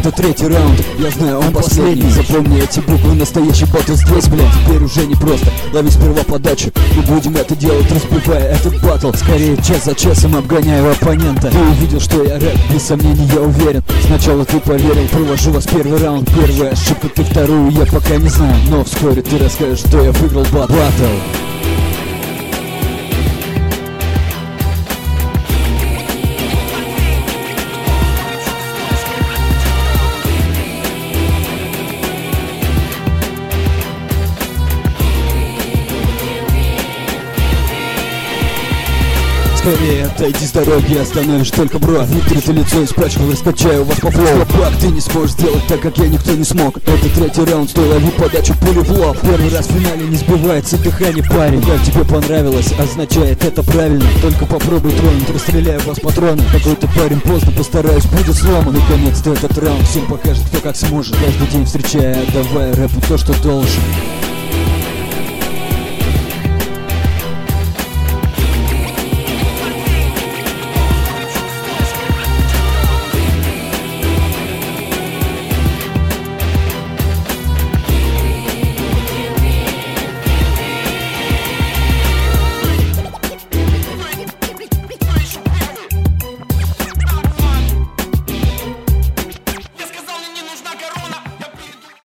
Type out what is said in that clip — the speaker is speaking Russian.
Это третий раунд, я знаю, он последний. Запомни эти буквы, настоящий батл здесь, блядь. Теперь уже не просто, лови сперва подачу. И будем это делать, разбивая этот батл. Скорее час за часом обгоняю оппонента. Ты увидел, что я рэп, без сомнений я уверен. Сначала ты поверил, провожу вас первый раунд. Первая ошибка, ты вторую, я пока не знаю. Но вскоре ты расскажешь, что я выиграл батл. Скорее отойди с дороги, остановишь только бро. Внутри ты лицо испрячь, раскачаю вас по флоу. Бак, ты не сможешь сделать так, как я, никто не смог. Это третий раунд, стой, лови подачу, пулю в лоб. Первый раз в финале не сбивается дыхание, парень. Как тебе понравилось, означает это правильно. Только попробуй тронуть, расстреляю вас патроны. Какой-то парень поздно, постараюсь, будет сломан. Наконец-то этот раунд всем покажет, кто как сможет. Каждый день встречая, отдавая рэпу то, что должен.